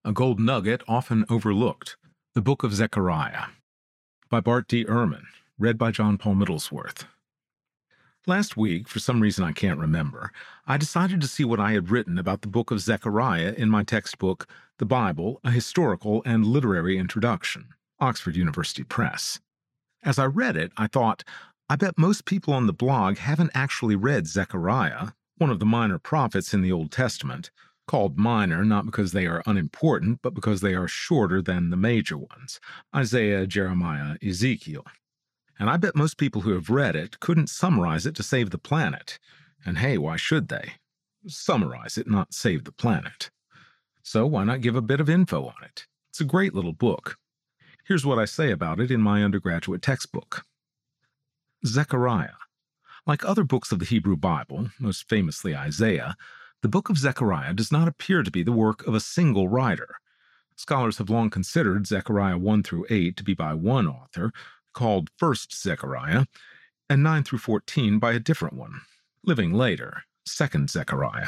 A Gold Nugget Often Overlooked, The Book of Zechariah, by Bart D. Ehrman, read by John Paul Middlesworth. Last week, for some reason I can't remember, I decided to see what I had written about the book of Zechariah in my textbook, The Bible, A Historical and Literary Introduction, Oxford University Press. As I read it, I thought, I bet most people on the blog haven't actually read Zechariah, one of the minor prophets in the Old Testament, called minor not because they are unimportant, but because they are shorter than the major ones, Isaiah, Jeremiah, Ezekiel. And I bet most people who have read it couldn't summarize it to save the planet. And hey, why should they? Summarize it, not save the planet. So why not give a bit of info on it? It's a great little book. Here's what I say about it in my undergraduate textbook. Zechariah. Like other books of the Hebrew Bible, most famously Isaiah, the book of Zechariah does not appear to be the work of a single writer. Scholars have long considered Zechariah 1 through 8 to be by one author, called First Zechariah, and 9 through 14 by a different one, living later, Second Zechariah.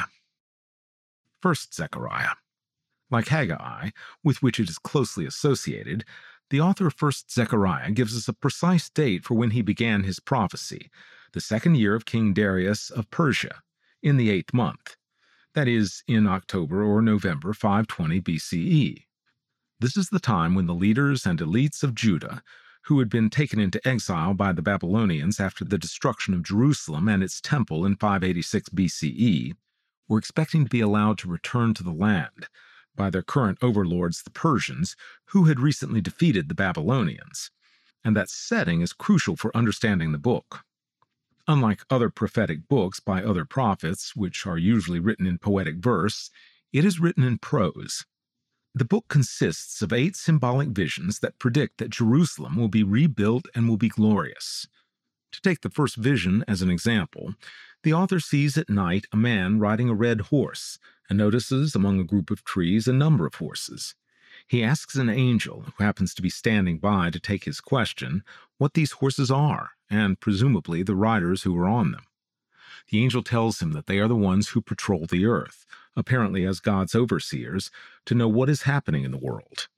First Zechariah. Like Haggai, with which it is closely associated, the author of First Zechariah gives us a precise date for when he began his prophecy, the second year of King Darius of Persia, in the 8th month. That is, in October or November 520 BCE. This is the time when the leaders and elites of Judah, who had been taken into exile by the Babylonians after the destruction of Jerusalem and its temple in 586 BCE, were expecting to be allowed to return to the land by their current overlords, the Persians, who had recently defeated the Babylonians. And that setting is crucial for understanding the book. Unlike other prophetic books by other prophets, which are usually written in poetic verse, it is written in prose. The book consists of 8 symbolic visions that predict that Jerusalem will be rebuilt and will be glorious. To take the first vision as an example, the author sees at night a man riding a red horse and notices among a group of trees a number of horses. He asks an angel, who happens to be standing by to take his question, what these horses are, and presumably the riders who are on them. The angel tells him that they are the ones who patrol the earth, apparently as God's overseers, to know what is happening in the world.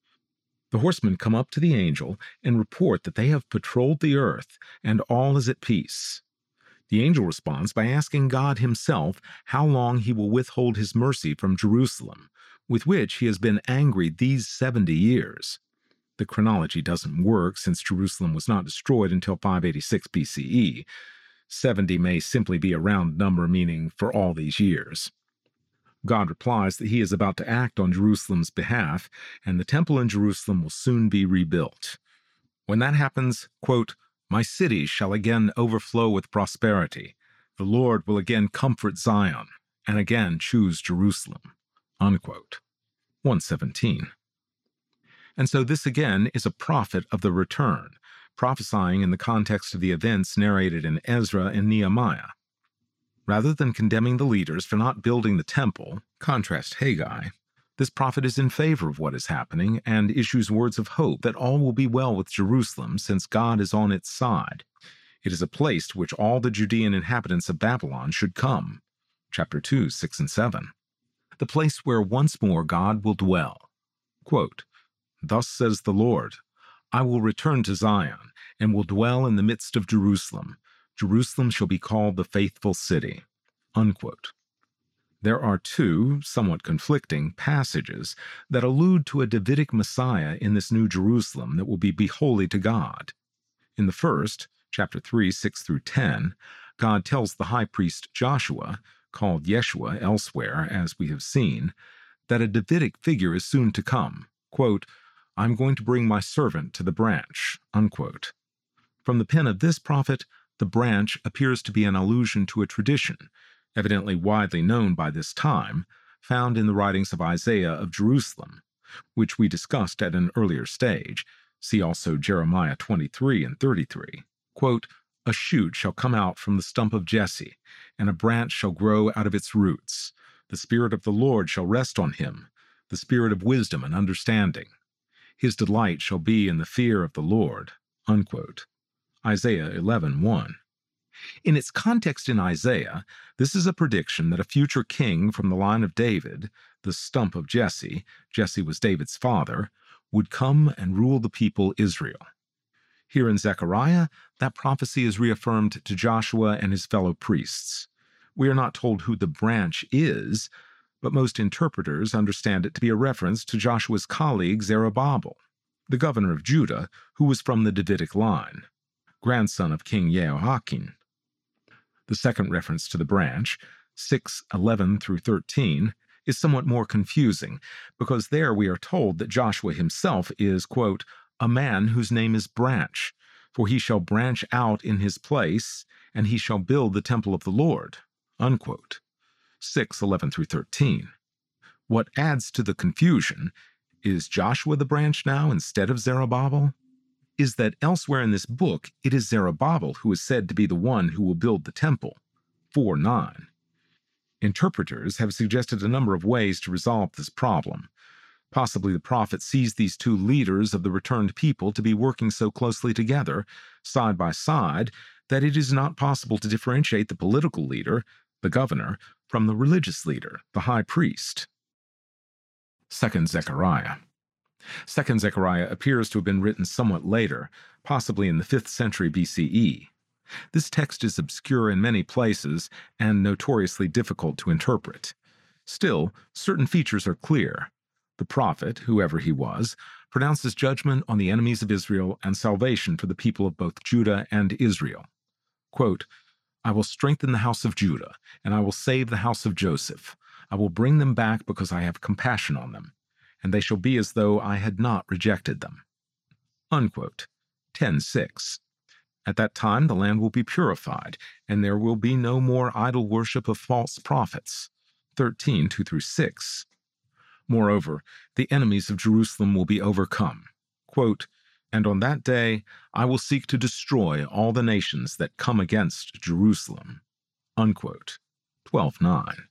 The horsemen come up to the angel and report that they have patrolled the earth, and all is at peace. The angel responds by asking God himself how long he will withhold his mercy from Jerusalem, with which he has been angry these 70 years. The chronology doesn't work since Jerusalem was not destroyed until 586 BCE. 70 may simply be a round number meaning for all these years. God replies that he is about to act on Jerusalem's behalf, and the temple in Jerusalem will soon be rebuilt. When that happens, quote, "My cities shall again overflow with prosperity. The Lord will again comfort Zion, and again choose Jerusalem." Unquote. 117. And so this again is a prophet of the return, prophesying in the context of the events narrated in Ezra and Nehemiah. Rather than condemning the leaders for not building the temple, contrast Haggai, this prophet is in favor of what is happening and issues words of hope that all will be well with Jerusalem since God is on its side. It is a place to which all the Judean inhabitants of Babylon should come. Chapter 2, 6 and 7. The place where once more God will dwell. Quote, "Thus says the Lord, I will return to Zion, and will dwell in the midst of Jerusalem. Jerusalem shall be called the faithful city." Unquote. There are 2, somewhat conflicting, passages that allude to a Davidic Messiah in this new Jerusalem that will be holy to God. In the first, chapter 3, 6 through 10, God tells the high priest Joshua, called Yeshua elsewhere, as we have seen, that a Davidic figure is soon to come. Quote, "I'm going to bring my servant to the branch." Unquote. From the pen of this prophet, the branch appears to be an allusion to a tradition, evidently widely known by this time, found in the writings of Isaiah of Jerusalem, which we discussed at an earlier stage. See also Jeremiah 23 and 33. Quote, "A shoot shall come out from the stump of Jesse, and a branch shall grow out of its roots. The Spirit of the Lord shall rest on him, the Spirit of wisdom and understanding. His delight shall be in the fear of the Lord." Unquote. Isaiah 11:1. In its context in Isaiah, this is a prediction that a future king from the line of David, the stump of Jesse, Jesse was David's father, would come and rule the people Israel. Here in Zechariah, that prophecy is reaffirmed to Joshua and his fellow priests. We are not told who the branch is, but most interpreters understand it to be a reference to Joshua's colleague Zerubbabel, the governor of Judah, who was from the Davidic line, grandson of King Jehoiakim. The second reference to the branch, 6:11 through 13, is somewhat more confusing, because there we are told that Joshua himself is, quote, a man whose name is Branch, for he shall branch out in his place, and he shall build the temple of the Lord, unquote. 6:11 through 13. What adds to the confusion, is Joshua the branch now instead of Zerubbabel? Is that elsewhere in this book it is Zerubbabel who is said to be the one who will build the temple, 4:9. Interpreters have suggested a number of ways to resolve this problem. Possibly the prophet sees these two leaders of the returned people to be working so closely together, side by side, that it is not possible to differentiate the political leader, the governor, from the religious leader, the high priest. 2 Zechariah. 2 Zechariah appears to have been written somewhat later, possibly in the 5th century BCE. This text is obscure in many places and notoriously difficult to interpret. Still, certain features are clear. The prophet, whoever he was, pronounces judgment on the enemies of Israel and salvation for the people of both Judah and Israel. Quote, I will strengthen the house of Judah, and I will save the house of Joseph. I will bring them back because I have compassion on them, and they shall be as though I had not rejected them. Unquote. 10:6. At that time the land will be purified, and there will be no more idol worship of false prophets. 13:2 through 6. Moreover, the enemies of Jerusalem will be overcome. Quote, and on that day I will seek to destroy all the nations that come against Jerusalem. Unquote. 12:9.